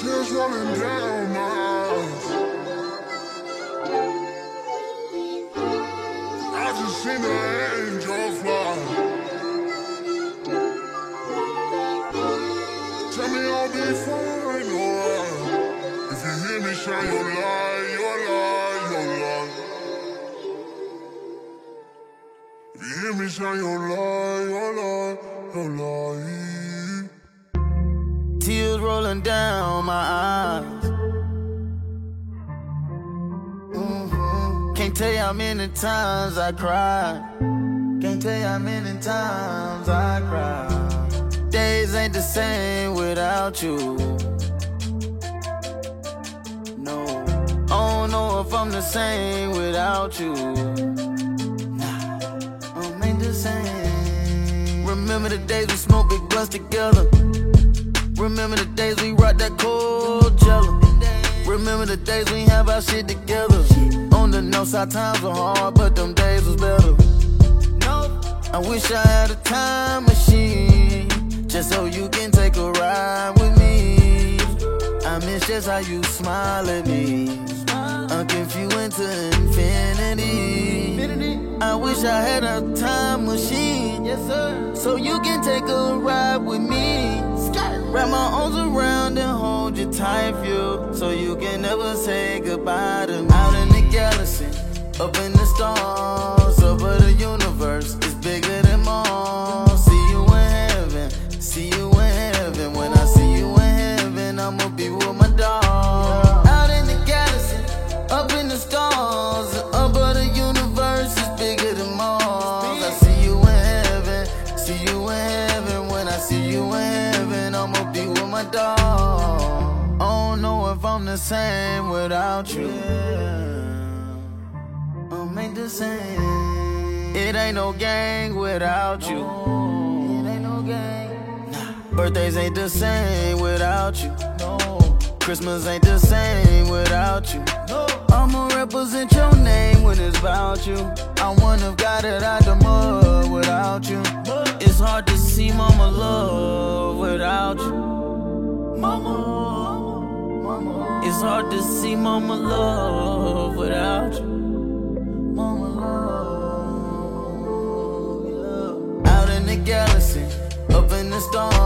Tears rolling down my eyes. I just seen an angel fly. Tell me I'll be fine, alright. If you hear me, shine your light, your light, your light. If you hear me, shine your light, your light, your light. Tears rolling down my eyes. Can't tell you how many times I cried. Can't tell you how many times I cried. Days ain't the same without you. No, I don't know if I'm the same without you. Nah, I ain't the same. Remember the days we smoked big blunts together. Remember the days we rocked that cold jello. Remember the days we have our shit together. On the north side times were hard, but them days was better. I wish I had a time machine, just so you can take a ride with me. I miss just how you smile at me, unconfused into infinity. I wish I had a time machine, yes sir, so you can take a ride with me. Wrap my arms around and hold you tight, feel, so you can never say goodbye to me. Out in the galaxy, up in the stars, over the universe, it's bigger than Mars. See you in heaven, see you in heaven. When I see you in heaven, I'ma be with my dog. Out in the galaxy, up in the stars, over the universe, it's bigger than Mars. I see you in heaven, see you in heaven. When I see you in heaven, I'ma be with my dog. I don't know if I'm the same without you. Ain't the same. It ain't no gang without you. It ain't no gang. Nah. Birthdays ain't the same without you. No. Christmas ain't the same without you. No. I'ma represent your name when it's about you. I wouldn't got it out the mud without you. It's hard to see mama love without you. Mama. It's hard to see mama love without you. Mama love, yeah. Out in the galaxy, up in the stars.